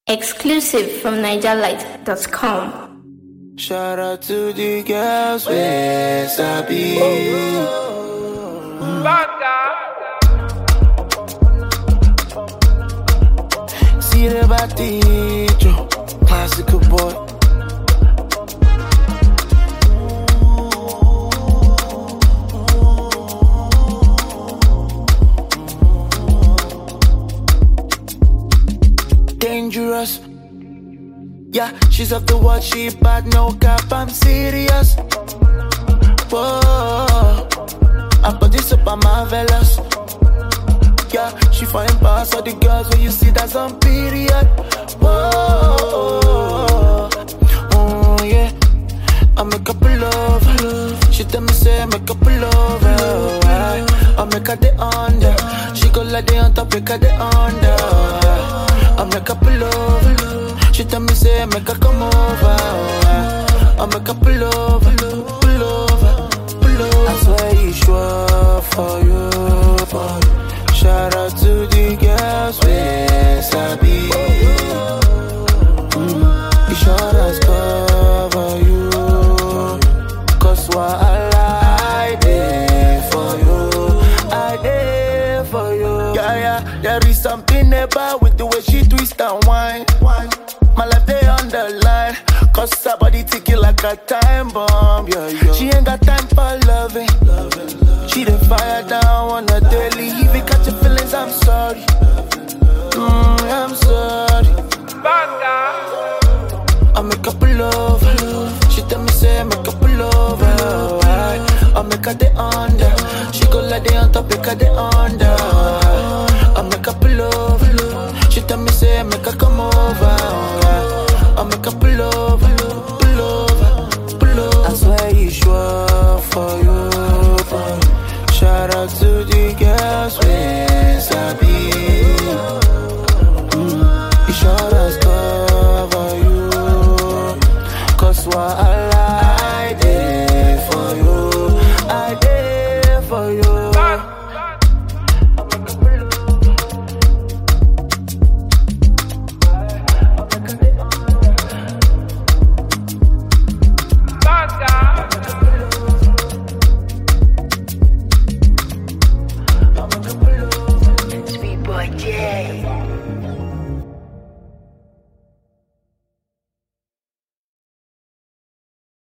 Exclusive from NigerLight.com. Shout out to the girls with Sabi. See the body, Joe, classical boy. Dangerous. Yeah, she's off the watch, she bad, no cap, I'm serious. Whoa, I put this up on marvelous. Yeah, she fine past all the girls when you see that's on period. Whoa, oh yeah, I make a pull over. She tell me say I make a pull over. I make her the under. She go like the on top, make her the under. I make a pull over. She tell me say I make her come over. I make her pull over, pull over, pull over. I swear he's sure for you. Shout out to the girls with Sabi. He sure as cover you. Cause what I did for you, I did for you. Yeah, there is something about with the way she twist and whine. My life they on the line, cause her body ticking like a time bomb, yeah. She ain't got time for loving. She done fire down on a daily. If you catch your feelings, I'm sorry. I'm sorry. I make a pull over. She tell me say I make a pull over. I make her the under. She go like the on top, make her the under.